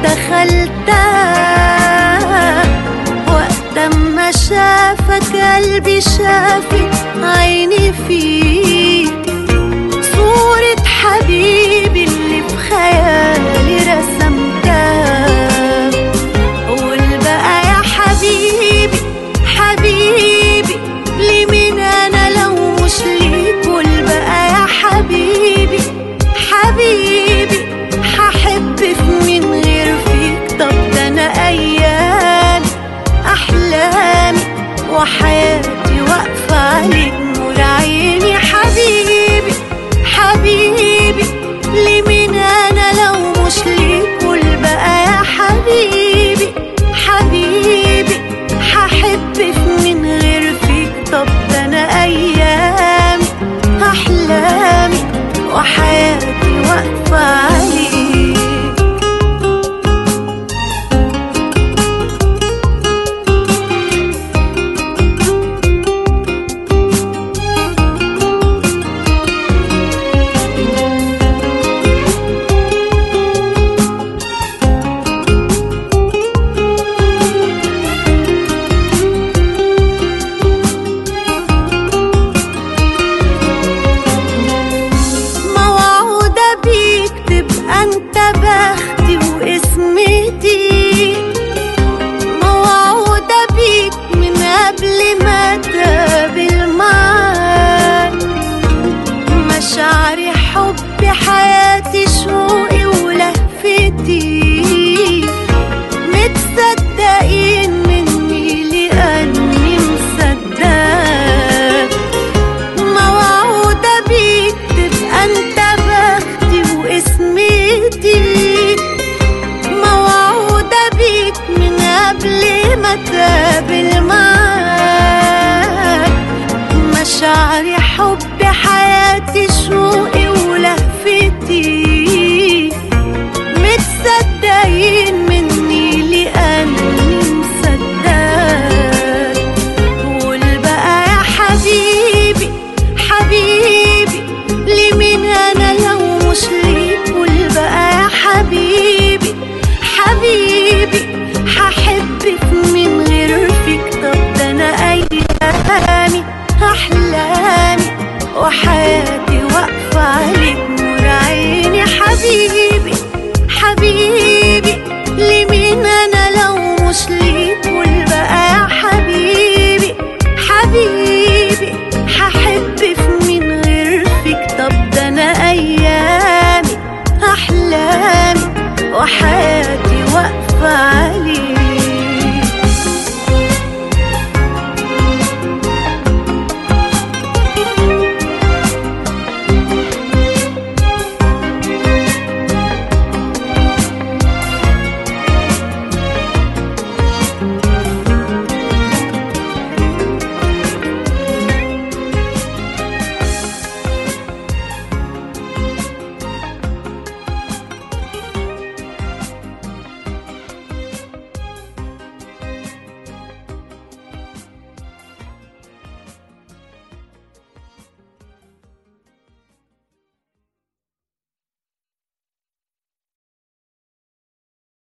دخلتها وقت ما شافك قلبي شافك عيني فيك صورة حبيبي اللي في خيالي رسمتها. قول بقى يا حبيبي حبيبي ليه من انا لو مش ليك؟ قول بقى يا حبيبي حبيبي هحبك من غير فيك؟ طب ده انا ايامي احلامي وحياتي واقفة عليك نور عيني. حبيبي حبيبي ليه من انا لو مش ليك؟ قول بقى يا حبيبي حبيبي هحبك من غير فيك؟ طب ده انا ايامي احلامي وحياتي واقفة عليك. انت بختي واسمتي موعودة بيك من قبل ما تقابل معاك. مشاعري حبي حياتي شوقي ولهفتي متصدقين مني لأني مصدقك. موعودة بيك تبقى انت بختي واسمتي موعودة بيك من قبل ما تقابل معاك. مشاعري حبي حياتي شوقي ولهفتي متصدقين مني لأني مصدقك. قول بقى يا حبيبي حبيبي ليه من أنا لو مش ليك؟ قول بقى يا حبيبي حبيبي هحبك من غير فيك؟ طب ده أنا أيامي أحلامي وحياتي واقفة عليك نور عيني. حبيبي حبيبي ليه من أنا لو مش ليك؟ قول بقى يا حبيبي حبيبي هحبك من غير فيك؟ طب ده أنا أيامي أحلامي وحياتي واقفة عليك.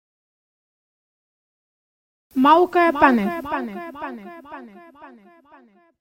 موقع بانل.